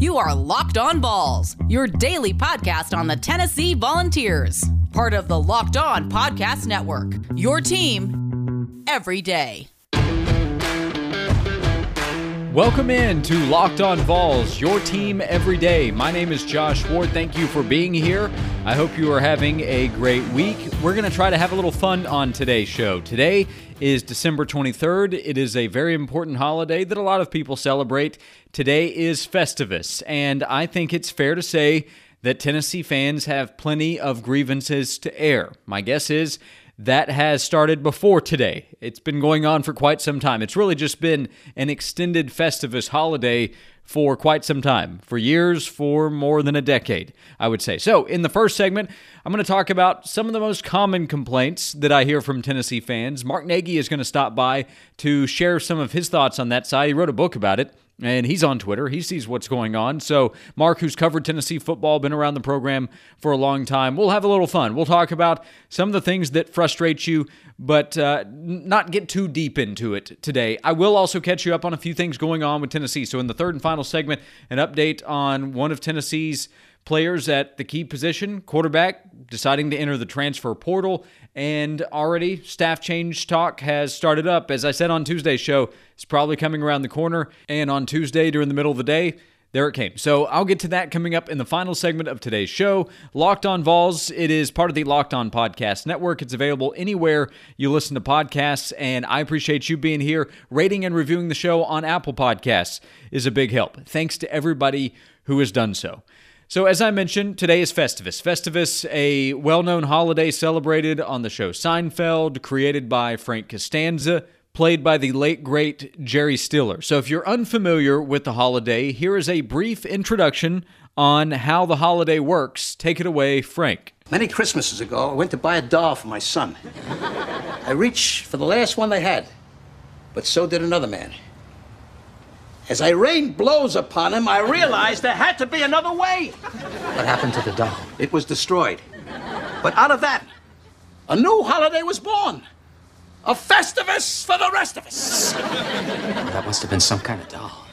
You are Locked On Vols, your daily podcast on the Tennessee Volunteers. Part of the Locked On Podcast Network, your team every day. Welcome in to Locked On Vols, your team every day. My name is Josh Ward. Thank you for being here. I hope you are having a great week. We're going to try to have a little fun on today's show. Today is December 23rd. It is a very important holiday that a lot of people celebrate. Today is Festivus, and I think it's fair to say that Tennessee fans have plenty of grievances to air. My guess is that has started before today. It's been going on for quite some time. It's really just been an extended Festivus holiday for quite some time, for years, for more than a decade, I would say. So in the first segment, I'm going to talk about some of the most common complaints that I hear from Tennessee fans. Mark Nagy is going to stop by to share some of his thoughts on that side. He wrote a book about it, and he's on Twitter. He sees what's going on. So Mark, who's covered Tennessee football, been around the program for a long time, we'll have a little fun. We'll talk about some of the things that frustrate you, but not get too deep into it today. I will also catch you up on a few things going on with Tennessee. So in the third and final segment, an update on one of Tennessee's players at the key position, quarterback, deciding to enter the transfer portal, and already staff change talk has started up. As I said on Tuesday's show, it's probably coming around the corner, and on Tuesday during the middle of the day, there it came. So I'll get to that coming up in the final segment of today's show. Locked On Vols, it is part of the Locked On Podcast Network. It's available anywhere you listen to podcasts, and I appreciate you being here. Rating and reviewing the show on Apple Podcasts is a big help. Thanks to everybody who has done so. So as I mentioned, today is Festivus. Festivus, a well-known holiday celebrated on the show Seinfeld, created by Frank Costanza, played by the late, great Jerry Stiller. So if you're unfamiliar with the holiday, here is a brief introduction on how the holiday works. Take it away, Frank. Many Christmases ago, I went to buy a doll for my son. I reached for the last one they had, but so did another man. As I rained blows upon him, I realized there had to be another way. What happened to the doll? It was destroyed. But out of that, a new holiday was born. A Festivus for the rest of us. That must have been some kind of doll.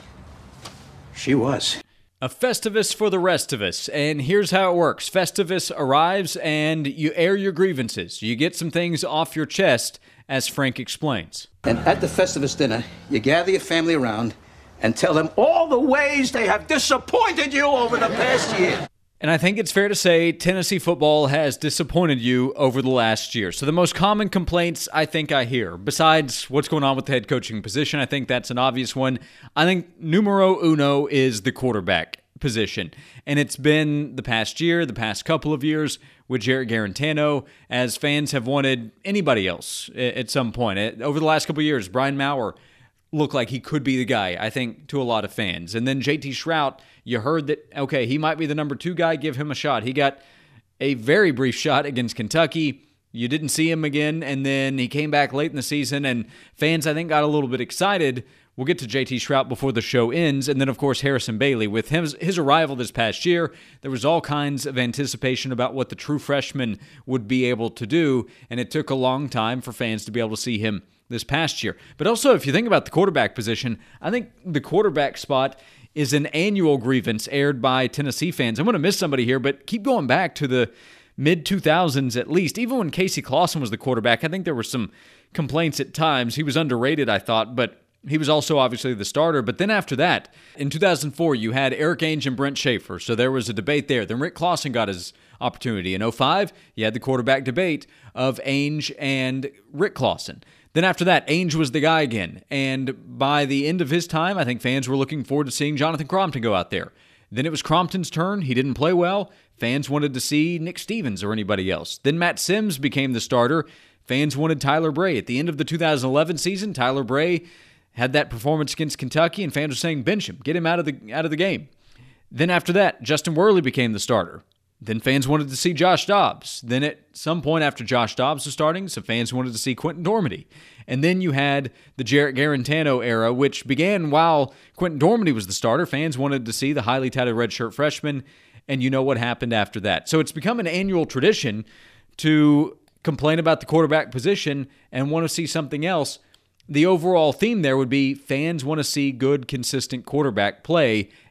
She was. A Festivus for the rest of us. And here's how it works. Festivus arrives and you air your grievances. You get some things off your chest, as Frank explains. And at the Festivus dinner, you gather your family around and tell them all the ways they have disappointed you over the past year. And I think it's fair to say Tennessee football has disappointed you over the last year. So the most common complaints I think I hear, besides what's going on with the head coaching position, I think that's an obvious one. I think numero uno is the quarterback position. And it's been the past year, the past couple of years with Jarrett Guarantano, as fans have wanted anybody else at some point. Over the last couple of years, Brian Maurer looked like he could be the guy, I think, to a lot of fans. And then JT Shrout, you heard that, okay, he might be the number 2 guy, give him a shot. He got a very brief shot against Kentucky. You didn't see him again, and then he came back late in the season, and fans, I think, got a little bit excited. We'll get to JT Shrout before the show ends. And then, of course, Harrison Bailey. With his arrival this past year, there was all kinds of anticipation about what the true freshman would be able to do, and it took a long time for fans to be able to see him this past year. But also, if you think about the quarterback position, I think the quarterback spot is an annual grievance aired by Tennessee fans. I'm going to miss somebody here, but keep going back to the mid-2000s at least. Even when Casey Clausen was the quarterback, I think there were some complaints at times. He was underrated, I thought, but he was also obviously the starter. But then after that, in 2004, you had Eric Ainge and Brent Schaefer, so there was a debate there. Then Rick Clausen got his opportunity. In 2005, you had the quarterback debate of Ainge and Rick Clausen. Then after that, Ainge was the guy again. And by the end of his time, I think fans were looking forward to seeing Jonathan Crompton go out there. Then it was Crompton's turn. He didn't play well. Fans wanted to see Nick Stevens or anybody else. Then Matt Sims became the starter. Fans wanted Tyler Bray. At the end of the 2011 season, Tyler Bray had that performance against Kentucky, and fans were saying, bench him, get him out of the game. Then after that, Justin Worley became the starter. Then fans wanted to see Josh Dobbs. Then at some point after Josh Dobbs was starting, some fans wanted to see Quentin Dormady. And then you had the Jarrett Guarantano era, which began while Quentin Dormady was the starter. Fans wanted to see the highly touted redshirt freshman, and you know what happened after that. So it's become an annual tradition to complain about the quarterback position and want to see something else. The overall theme there would be fans want to see good, consistent quarterback play,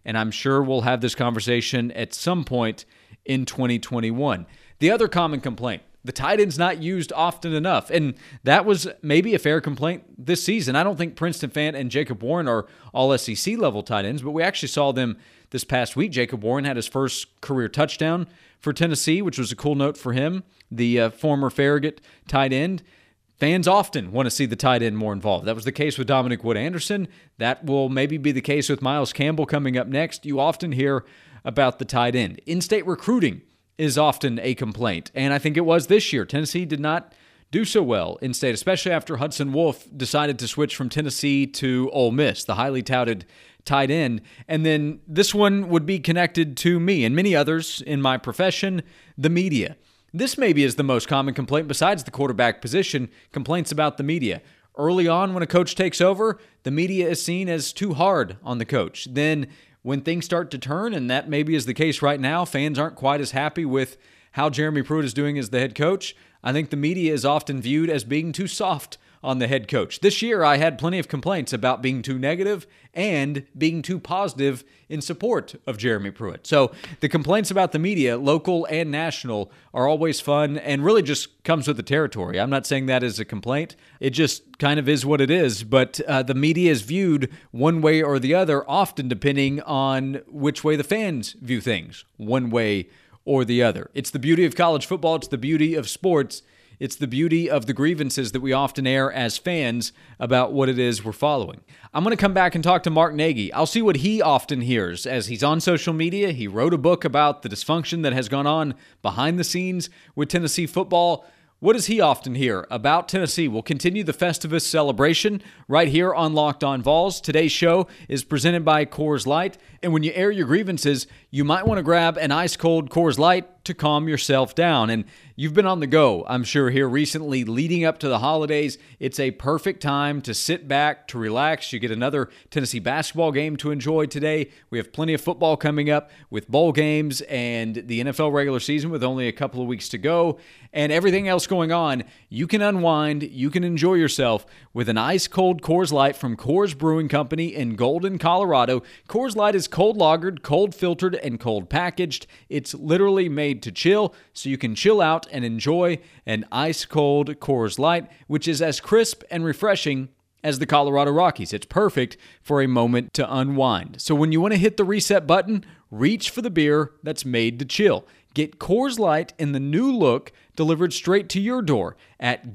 and I'm sure we'll have this conversation at some point in 2021. The other common complaint, the tight end's not used often enough, and that was maybe a fair complaint this season. I don't think Princeton Fant and Jacob Warren are all SEC level tight ends, but we actually saw them this past week. Jacob Warren had his first career touchdown for Tennessee, which was a cool note for him, the former Farragut tight end. Fans often want to see the tight end more involved. That was the case with Dominic Wood-Anderson. That will maybe be the case with Miles Campbell coming up next. You often hear about the tight end. In-state recruiting is often a complaint, and I think it was this year. Tennessee did not do so well in-state, especially after Hudson Wolf decided to switch from Tennessee to Ole Miss, the highly touted tight end. And then this one would be connected to me and many others in my profession, the media. This maybe is the most common complaint besides the quarterback position, complaints about the media. Early on when a coach takes over, the media is seen as too hard on the coach. Then when things start to turn, and that maybe is the case right now, fans aren't quite as happy with how Jeremy Pruitt is doing as the head coach. I think the media is often viewed as being too soft on the head coach. This year, I had plenty of complaints about being too negative and being too positive in support of Jeremy Pruitt. So the complaints about the media, local and national, are always fun and really just comes with the territory. I'm not saying that is a complaint. It just kind of is what it is. But the media is viewed one way or the other, often depending on which way the fans view things, one way or the other. It's the beauty of college football. It's the beauty of sports. It's the beauty of the grievances that we often air as fans about what it is we're following. I'm going to come back and talk to Mark Nagy. I'll see what he often hears as he's on social media. He wrote a book about the dysfunction that has gone on behind the scenes with Tennessee football. What does he often hear about Tennessee? We'll continue the Festivus celebration right here on Locked On Vols. Today's show is presented by Coors Light. And when you air your grievances, you might want to grab an ice-cold Coors Light to calm yourself down. And you've been on the go, I'm sure, here recently leading up to the holidays. It's a perfect time to sit back, to relax. You get another Tennessee basketball game to enjoy today. We have plenty of football coming up with bowl games and the NFL regular season with only a couple of weeks to go and everything else going on. You can unwind, you can enjoy yourself with an ice-cold Coors Light from Coors Brewing Company in Golden, Colorado. Coors Light is cold lagered, cold filtered, and cold packaged. It's literally made to chill, so you can chill out and enjoy an ice-cold Coors Light, which is as crisp and refreshing as the Colorado Rockies. It's perfect for a moment to unwind. So when you want to hit the reset button, reach for the beer that's made to chill. Get Coors Light in the new look delivered straight to your door at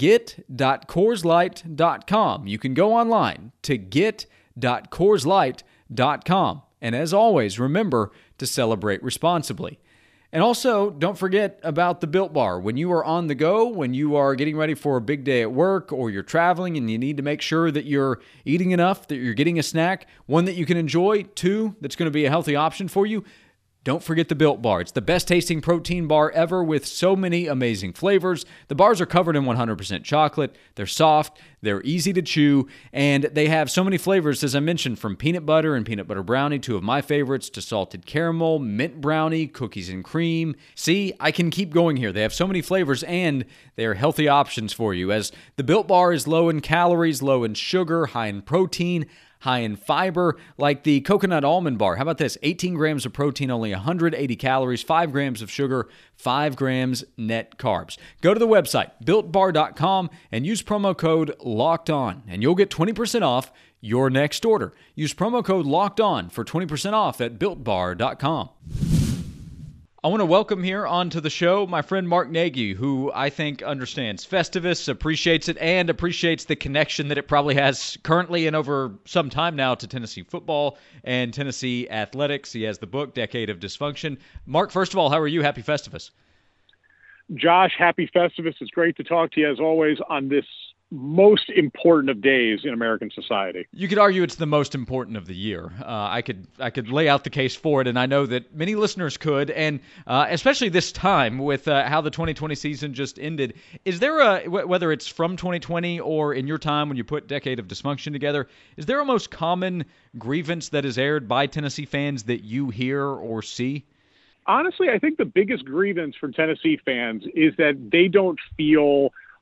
get.coorslight.com. You can go online to get.coorslight.com. And as always, remember to celebrate responsibly. And also, don't forget about the Built Bar. When you are on the go, when you are getting ready for a big day at work or you're traveling and you need to make sure that you're eating enough, that you're getting a snack, one that you can enjoy, two, that's going to be a healthy option for you, don't forget the Built Bar. It's the best tasting protein bar ever with so many amazing flavors. The bars are covered in 100% chocolate. They're soft, they're easy to chew, and they have so many flavors, as I mentioned, from peanut butter and peanut butter brownie, two of my favorites, to salted caramel, mint brownie, cookies and cream. See, I can keep going here. They have so many flavors, and they're healthy options for you, as the Built Bar is low in calories, low in sugar, high in protein, high in fiber, like the coconut almond bar. How about this? 18 grams of protein, only 180 calories, 5 grams of sugar, 5 grams net carbs. Go to the website, BuiltBar.com, and use promo code LOCKEDON, and you'll get 20% off your next order. Use promo code LOCKEDON for 20% off at BuiltBar.com. I want to welcome here onto the show my friend Mark Nagy, who I think understands Festivus, appreciates it, and appreciates the connection that it probably has currently and over some time now to Tennessee football and Tennessee athletics. He has the book, Decade of Dysfunction. Mark, first of all, how are you? Happy Festivus. Josh, happy Festivus. It's great to talk to you, as always, on this most important of days in American society. You could argue it's the most important of the year. I could lay out the case for it, and I know that many listeners could, and especially this time with how the 2020 season just ended. Is there whether it's from 2020 or in your time when you put Decade of Dysfunction together, is there a most common grievance that is aired by Tennessee fans that you hear or see? Honestly, I think the biggest grievance from Tennessee fans is that they don't feel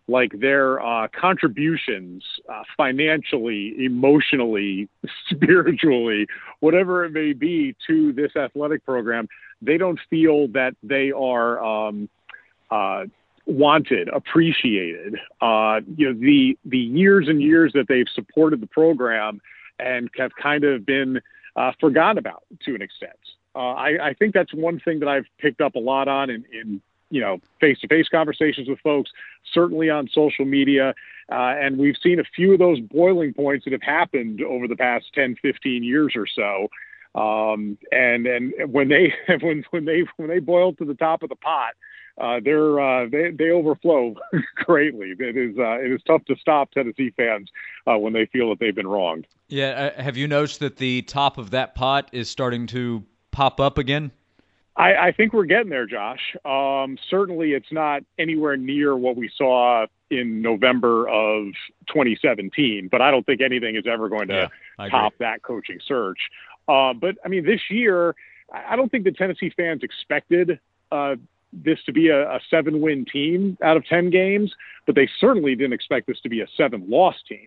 like their contributions financially, emotionally, spiritually, whatever it may be to this athletic program, they don't feel that they are wanted, appreciated. The years and years that they've supported the program and have kind of been forgotten about to an extent. I think that's one thing that I've picked up a lot on in face-to-face conversations with folks, certainly on social media. And we've seen a few of those boiling points that have happened over the past 10, 15 years or so. And when they boil to the top of the pot, they overflow greatly. It is tough to stop Tennessee fans when they feel that they've been wronged. Yeah. Have you noticed that the top of that pot is starting to pop up again? I think we're getting there, Josh. Certainly it's not anywhere near what we saw in November of 2017, but I don't think anything is ever going to top that coaching search. But I mean, this year, I don't think the Tennessee fans expected this to be a 7-win team out of 10 games, but they certainly didn't expect this to be a 7-loss team.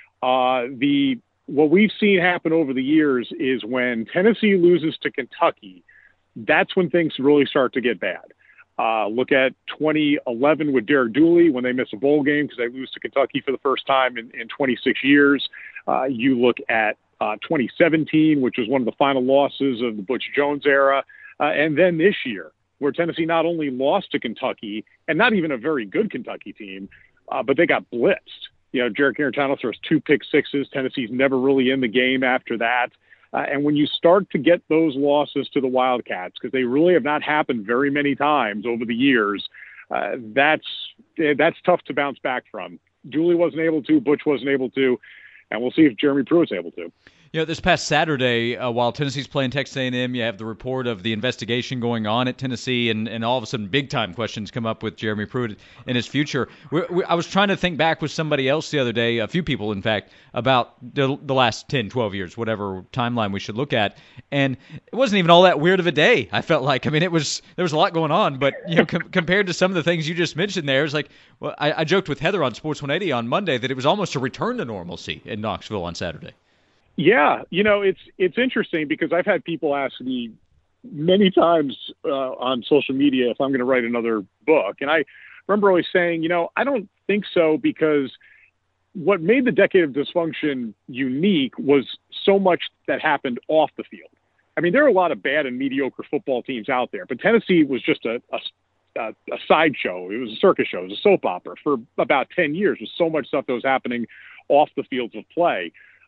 What we've seen happen over the years is when Tennessee loses to Kentucky, that's when things really start to get bad. Look at 2011 with Derek Dooley when they miss a bowl game because they lose to Kentucky for the first time in 26 years. You look at 2017, which was one of the final losses of the Butch Jones era. And then this year, where Tennessee not only lost to Kentucky, and not even a very good Kentucky team, but they got blitzed. Jarrett Guarantano throws 2 pick-sixes. Tennessee's never really in the game after that. And when you start to get those losses to the Wildcats, because they really have not happened very many times over the years, that's tough to bounce back from. Dooley wasn't able to, Butch wasn't able to, and we'll see if Jeremy Pruitt's able to. This past Saturday, while Tennessee's playing Texas A&M, you have the report of the investigation going on at Tennessee, and all of a sudden big-time questions come up with Jeremy Pruitt and his future. I was trying to think back with somebody else the other day, a few people, in fact, about the last 10, 12 years, whatever timeline we should look at, and it wasn't even all that weird of a day, I felt like. I mean, there was a lot going on, but compared to some of the things you just mentioned there, it's like, well, I joked with Heather on Sports 180 on Monday that it was almost a return to normalcy in Knoxville on Saturday. Yeah, it's interesting because I've had people ask me many times on social media if I'm going to write another book. And I remember always saying, I don't think so, because what made the decade of dysfunction unique was so much that happened off the field. I mean, there are a lot of bad and mediocre football teams out there, but Tennessee was just a sideshow. It was a circus show. It was a soap opera for about 10 years with so much stuff that was happening off the fields of play.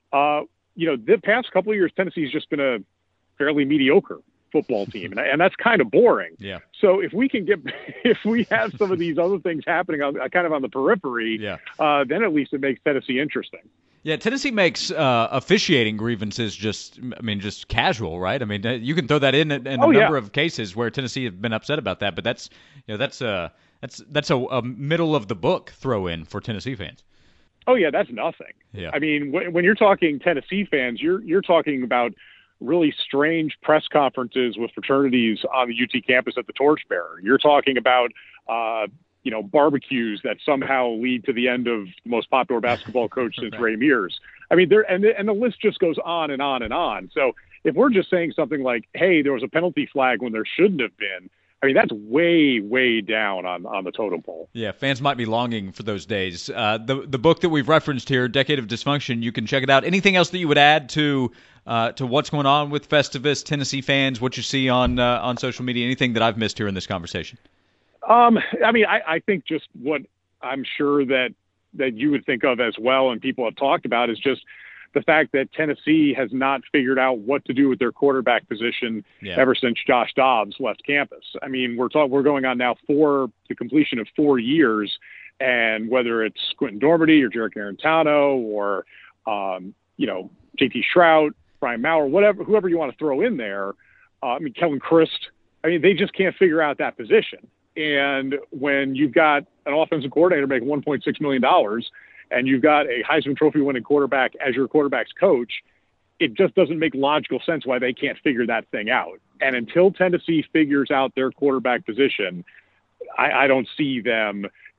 The past couple of years, Tennessee's just been a fairly mediocre football team, and that's kind of boring. Yeah. So if we have some of these other things happening kind of on the periphery, then at least it makes Tennessee interesting. Yeah, Tennessee makes officiating grievances just casual, right? I mean, you can throw that in a number of cases where Tennessee have been upset about that, but that's a middle of the book throw in for Tennessee fans. Oh yeah, that's nothing. Yeah. I mean, when you're talking Tennessee fans, you're talking about really strange press conferences with fraternities on the UT campus at the Torchbearer. You're talking about barbecues that somehow lead to the end of the most popular basketball coach since Ray Mears. I mean, and the list just goes on and on and on. So if we're just saying something like, "Hey, there was a penalty flag when there shouldn't have been," I mean, that's way, way down on the totem pole. Yeah, fans might be longing for those days. The book that we've referenced here, Decade of Dysfunction, you can check it out. Anything else that you would add to what's going on with Festivus, Tennessee fans, what you see on social media, anything that I've missed here in this conversation? I think just what I'm sure that you would think of as well and people have talked about is just the fact that Tennessee has not figured out what to do with their quarterback position ever since Josh Dobbs left campus. I mean, we're going on now the completion of 4 years, and whether it's Quentin Dormady or Jarrett Guarantano or JT Shrout, Brian Maurer, whoever you want to throw in there, Kellen Christ, they just can't figure out that position. And when you've got an offensive coordinator making $1.6 million and you've got a Heisman Trophy winning quarterback as your quarterback's coach, it just doesn't make logical sense why they can't figure that thing out. And until Tennessee figures out their quarterback position, I don't see them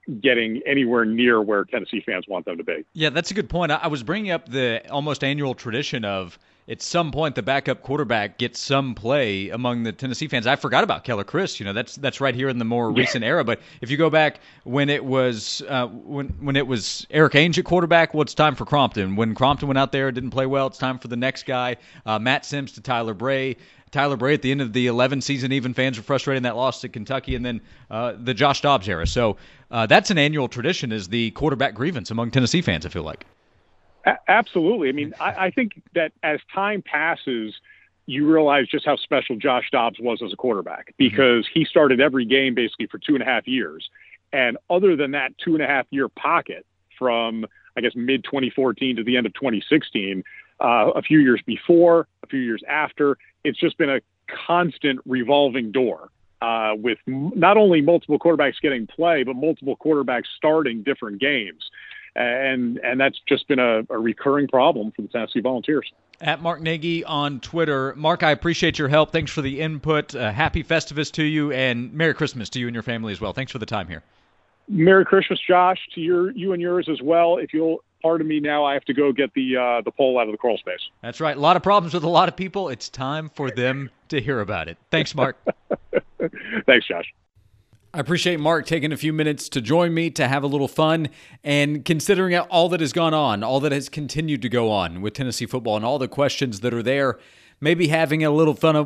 getting anywhere near where Tennessee fans want them to be. Yeah, that's a good point. I was bringing up the almost annual tradition of at some point the backup quarterback gets some play among the Tennessee fans. I forgot about Keller Chris. That's right here in the more recent era. But if you go back when it was when it was Eric Ainge at quarterback, well, it's time for Crompton. When Crompton went out there, didn't play well, it's time for the next guy. Matt Sims to Tyler Bray. Tyler Bray at the end of the 11 season, even fans were frustrated in that loss to Kentucky, and then the Josh Dobbs era. So that's an annual tradition, is the quarterback grievance among Tennessee fans, I feel like. Absolutely. I mean, I think that as time passes, you realize just how special Josh Dobbs was as a quarterback, because he started every game basically for 2.5 years. And other than that 2.5 year pocket from, I guess, mid 2014 to the end of 2016, a few years before, a few years after, it's just been a constant revolving door with not only multiple quarterbacks getting play, but multiple quarterbacks starting different games. And that's just been a recurring problem for the Tennessee Volunteers. At Mark Nagy on Twitter. Mark, I appreciate your help. Thanks for the input. Happy Festivus to you, and Merry Christmas to you and your family as well. Thanks for the time here. Merry Christmas, Josh, to you and yours as well. If you'll pardon me now, I have to go get the pole out of the crawl space. That's right. A lot of problems with a lot of people. It's time for them to hear about it. Thanks, Mark. Thanks, Josh. I appreciate Mark taking a few minutes to join me to have a little fun, and considering all that has gone on, all that has continued to go on with Tennessee football and all the questions that are there, maybe having a little bit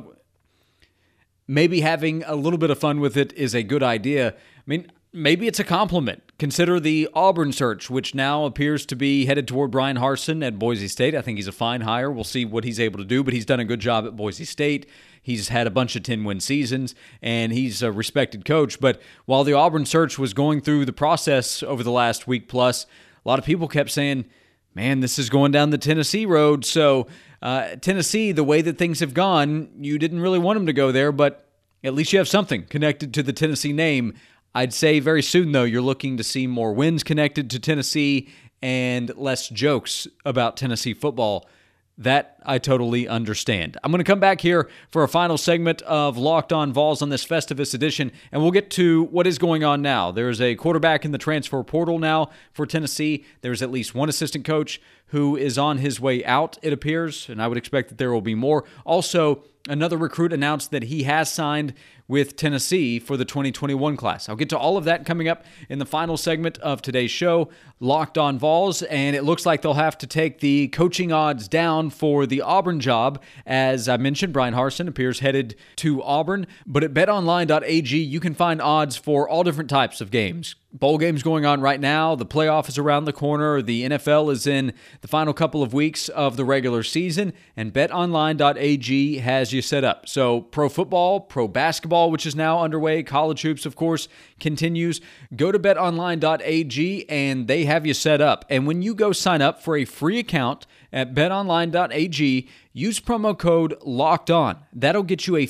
of fun with it is a good idea. I mean, maybe it's a compliment. Consider the Auburn search, which now appears to be headed toward Brian Harsin at Boise State. I think he's a fine hire. We'll see what he's able to do, but he's done a good job at Boise State. He's had a bunch of 10-win seasons, and he's a respected coach. But while the Auburn search was going through the process over the last week plus, a lot of people kept saying, man, this is going down the Tennessee road. So Tennessee, the way that things have gone, you didn't really want them to go there, but at least you have something connected to the Tennessee name. I'd say very soon, though, you're looking to see more wins connected to Tennessee and less jokes about Tennessee football. That I totally understand. I'm going to come back here for a final segment of Locked On Vols on this Festivus edition, and we'll get to what is going on now. There's a quarterback in the transfer portal now for Tennessee. There's at least one assistant coach who is on his way out, it appears, and I would expect that there will be more. Also, another recruit announced that he has signed with Tennessee for the 2021 class. I'll get to all of that coming up in the final segment of today's show, Locked On Vols, and it looks like they'll have to take the coaching odds down for the Auburn job. As I mentioned, Brian Harsin appears headed to Auburn, but at betonline.ag, you can find odds for all different types of games. Bowl games going on right now. The playoff is around the corner. The NFL is in the final couple of weeks of the regular season, and betonline.ag has you set up. So pro football, pro basketball, which is now underway, college hoops, of course, continues. Go to betonline.ag, and they have you set up. And when you go sign up for a free account at betonline.ag, use promo code LOCKEDON. That'll get you a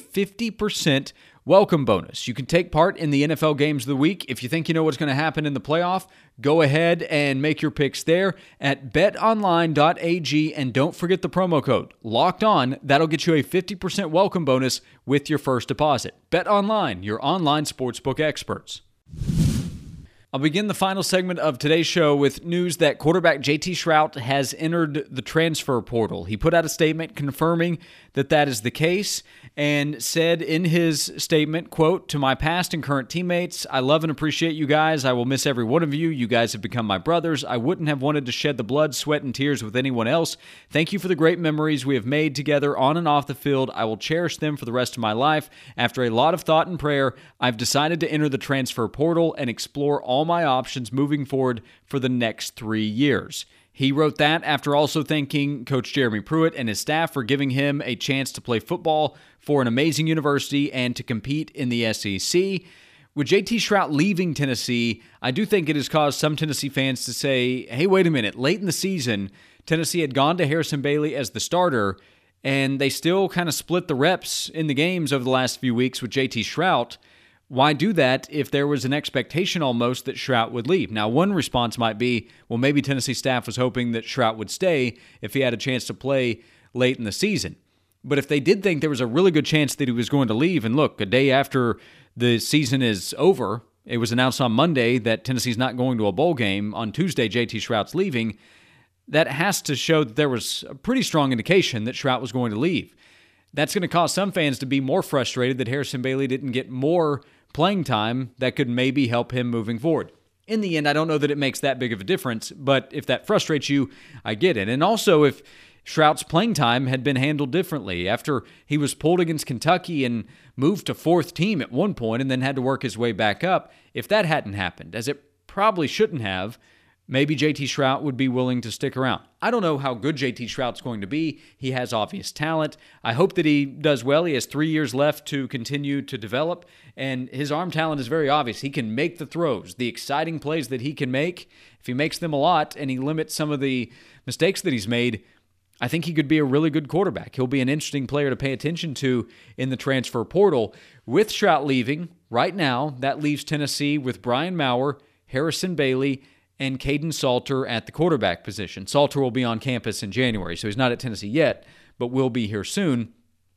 50% welcome bonus. You can take part in the NFL games of the week. If you think you know what's going to happen in the playoff, go ahead and make your picks there at betonline.ag, and don't forget the promo code Locked On. That'll get you a 50% welcome bonus with your first deposit. BetOnline, your online sportsbook experts. I'll begin the final segment of today's show with news that quarterback JT Shrout has entered the transfer portal. He put out a statement confirming that that is the case and said in his statement, quote, "To my past and current teammates, I love and appreciate you guys. I will miss every one of you. You guys have become my brothers. I wouldn't have wanted to shed the blood, sweat, and tears with anyone else. Thank you for the great memories we have made together on and off the field. I will cherish them for the rest of my life. After a lot of thought and prayer, I've decided to enter the transfer portal and explore all my options moving forward for the next 3 years." He wrote that after also thanking Coach Jeremy Pruitt and his staff for giving him a chance to play football for an amazing university and to compete in the SEC. With JT Shrout leaving Tennessee, I do think it has caused some Tennessee fans to say, hey, wait a minute, late in the season, Tennessee had gone to Harrison Bailey as the starter, and they still kind of split the reps in the games over the last few weeks with JT Shrout. Why do that if there was an expectation almost that Shrout would leave? Now, one response might be, well, maybe Tennessee staff was hoping that Shrout would stay if he had a chance to play late in the season. But if they did think there was a really good chance that he was going to leave, and look, a day after the season is over, it was announced on Monday that Tennessee's not going to a bowl game. On Tuesday, JT Shrout's leaving. That has to show that there was a pretty strong indication that Shrout was going to leave. That's going to cause some fans to be more frustrated that Harrison Bailey didn't get more playing time that could maybe help him moving forward. In the end, I don't know that it makes that big of a difference, but if that frustrates you, I get it. And also, if Shrout's playing time had been handled differently after he was pulled against Kentucky and moved to fourth team at one point and then had to work his way back up, if that hadn't happened, as it probably shouldn't have, maybe JT Shrout would be willing to stick around. I don't know how good JT Shrout's going to be. He has obvious talent. I hope that he does well. He has 3 years left to continue to develop, and his arm talent is very obvious. He can make the throws, the exciting plays that he can make. If he makes them a lot and he limits some of the mistakes that he's made, I think he could be a really good quarterback. He'll be an interesting player to pay attention to in the transfer portal. With Shrout leaving, right now, that leaves Tennessee with Brian Maurer, Harrison Bailey, and Caden Salter at the quarterback position. Salter will be on campus in January, so he's not at Tennessee yet, but will be here soon.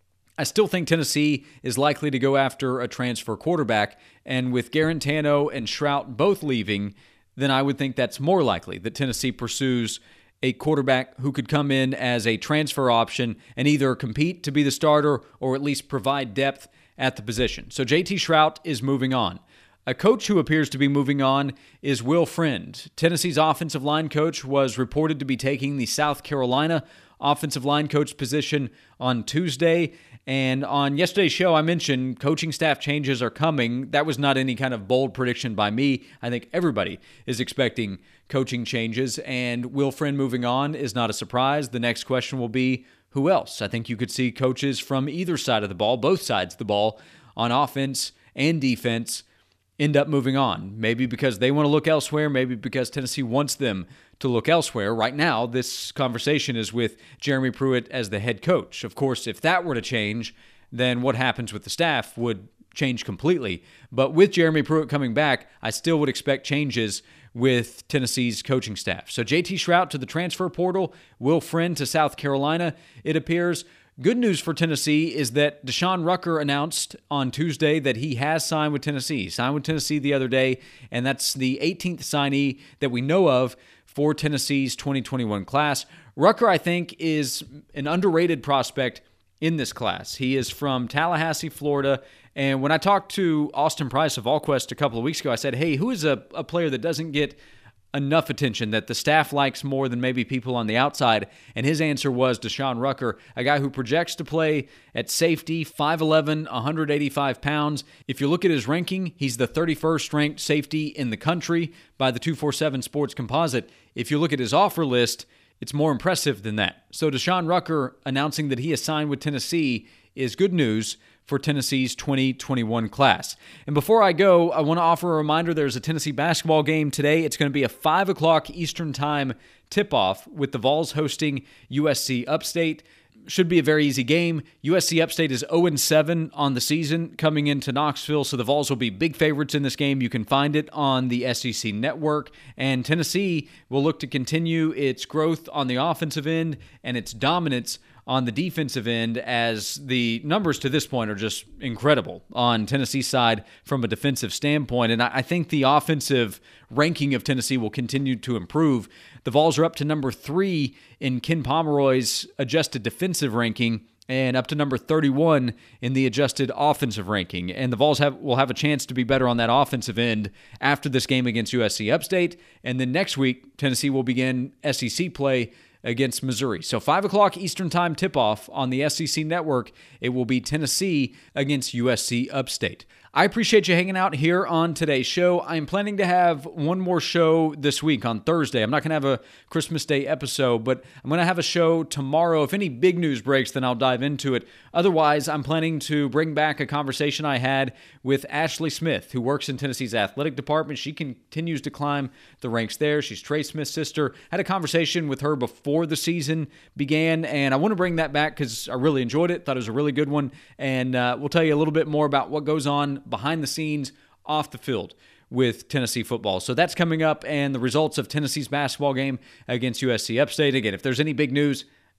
I still think Tennessee is likely to go after a transfer quarterback, and with Garantano and Shrout both leaving, then I would think that's more likely that Tennessee pursues a quarterback who could come in as a transfer option and either compete to be the starter or at least provide depth at the position. So JT Shrout is moving on. A coach who appears to be moving on is Will Friend. Tennessee's offensive line coach was reported to be taking the South Carolina offensive line coach position on Tuesday. And on yesterday's show, I mentioned coaching staff changes are coming. That was not any kind of bold prediction by me. I think everybody is expecting coaching changes, and Will Friend moving on is not a surprise. The next question will be, who else? I think you could see coaches from either side of the ball, both sides of the ball, on offense and defense, end up moving on. Maybe because they want to look elsewhere, maybe because Tennessee wants them to look elsewhere. Right now, this conversation is with Jeremy Pruitt as the head coach. Of course, if that were to change, then what happens with the staff would change completely. But with Jeremy Pruitt coming back, I still would expect changes with Tennessee's coaching staff. So JT Shrout to the transfer portal, Will Friend to South Carolina, it appears. Good news for Tennessee is that Deshaun Rucker announced on Tuesday that he has signed with Tennessee. He signed with Tennessee the other day, and that's the 18th signee that we know of for Tennessee's 2021 class. Rucker, I think, is an underrated prospect in this class. He is from Tallahassee, Florida, and when I talked to Austin Price of VolQuest a couple of weeks ago, I said, hey, who is a player that doesn't get enough attention, that the staff likes more than maybe people on the outside? And his answer was Deshaun Rucker, a guy who projects to play at safety, 5'11", 185 pounds. If you look at his ranking, he's the 31st ranked safety in the country by the 247 Sports Composite. If you look at his offer list, it's more impressive than that. So Deshaun Rucker announcing that he has signed with Tennessee is good news for Tennessee's 2021 class. And before I go, I want to offer a reminder, there's a Tennessee basketball game today. It's going to be a 5 o'clock Eastern Time tip-off with the Vols hosting USC Upstate. Should be a very easy game. USC Upstate is 0-7 on the season coming into Knoxville, so the Vols will be big favorites in this game. You can find it on the SEC Network. And Tennessee will look to continue its growth on the offensive end and its dominance on the defensive end, as the numbers to this point are just incredible on Tennessee's side from a defensive standpoint. And I think the offensive ranking of Tennessee will continue to improve. The Vols are up to number 3 in Ken Pomeroy's adjusted defensive ranking and up to number 31 in the adjusted offensive ranking. And the Vols will have a chance to be better on that offensive end after this game against USC Upstate. And then next week, Tennessee will begin SEC play against Missouri. So 5 o'clock Eastern Time tip-off on the SEC Network. It will be Tennessee against USC Upstate. I appreciate you hanging out here on today's show. I'm planning to have one more show this week on Thursday. I'm not going to have a Christmas Day episode, but I'm going to have a show tomorrow. If any big news breaks, then I'll dive into it. Otherwise, I'm planning to bring back a conversation I had with Ashley Smith, who works in Tennessee's athletic department. She continues to climb the ranks there. She's Trey Smith's sister. I had a conversation with her before the season began, and I want to bring that back because I really enjoyed it. Thought it was a really good one, and we'll tell you a little bit more about what goes on behind the scenes, off the field with Tennessee football. So that's coming up, and the results of Tennessee's basketball game against USC Upstate. Again, if there's any big news,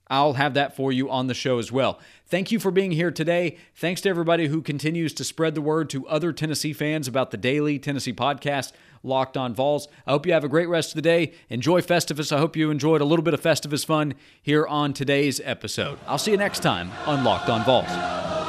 I'll have that for you on the show as well. Thank you for being here today. Thanks to everybody who continues to spread the word to other Tennessee fans about the daily Tennessee podcast, Locked On Vols. I hope you have a great rest of the day. Enjoy Festivus. I hope you enjoyed a little bit of Festivus fun here on today's episode. I'll see you next time on Locked On Vols.